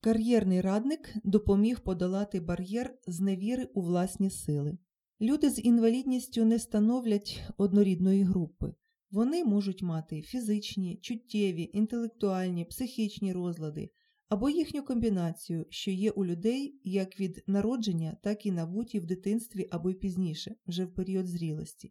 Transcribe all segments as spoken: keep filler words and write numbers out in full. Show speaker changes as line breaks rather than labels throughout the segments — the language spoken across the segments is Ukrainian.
Кар'єрний радник допоміг подолати бар'єр зневіри у власні сили. Люди з інвалідністю не становлять однорідної групи. Вони можуть мати фізичні, чуттєві, інтелектуальні, психічні розлади або їхню комбінацію, що є у людей як від народження, так і набуті в дитинстві або й пізніше, вже в період зрілості.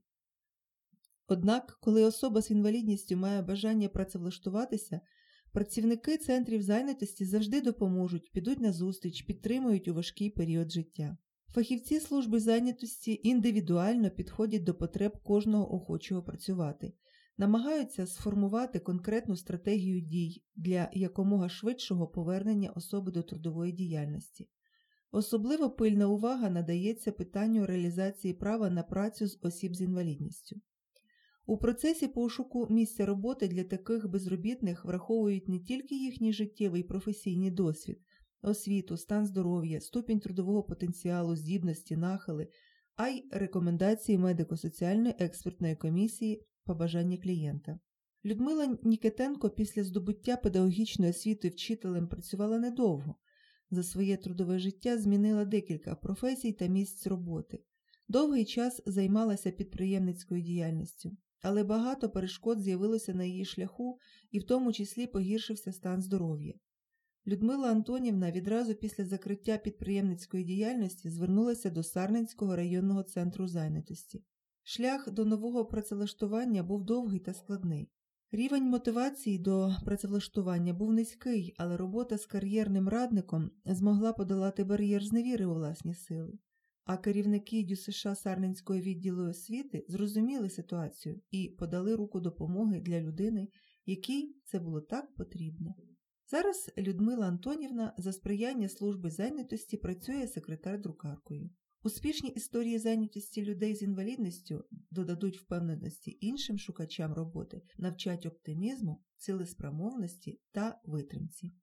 Однак, коли особа з інвалідністю має бажання працевлаштуватися, працівники центрів зайнятості завжди допоможуть, підуть назустріч, підтримують у важкий період життя. Фахівці служби зайнятості індивідуально підходять до потреб кожного охочого працювати, намагаються сформувати конкретну стратегію дій для якомога швидшого повернення особи до трудової діяльності. Особливо пильна увага надається питанню реалізації права на працю з осіб з інвалідністю. У процесі пошуку місця роботи для таких безробітних враховують не тільки їхній життєвий і професійний досвід, освіту, стан здоров'я, ступінь трудового потенціалу, здібності, нахили, а й рекомендації медико-соціальної експертної комісії по бажанню клієнта. Людмила Нікітенко після здобуття педагогічної освіти вчителем працювала недовго. За своє трудове життя змінила декілька професій та місць роботи. Довгий час займалася підприємницькою діяльністю, але багато перешкод з'явилося на її шляху і в тому числі погіршився стан здоров'я. Людмила Антонівна відразу після закриття підприємницької діяльності звернулася до Сарненського районного центру зайнятості. Шлях до нового працевлаштування був довгий та складний. Рівень мотивації до працевлаштування був низький, але робота з кар'єрним радником змогла подолати бар'єр зневіри у власні сили. А керівники ДЮСШ Сарненського відділу освіти зрозуміли ситуацію і подали руку допомоги для людини, якій це було так потрібно. Зараз Людмила Антонівна за сприяння служби зайнятості працює секретар-друкаркою. Успішні історії зайнятості людей з інвалідністю додадуть впевненості іншим шукачам роботи, навчать оптимізму, цілеспрямовності та витримці.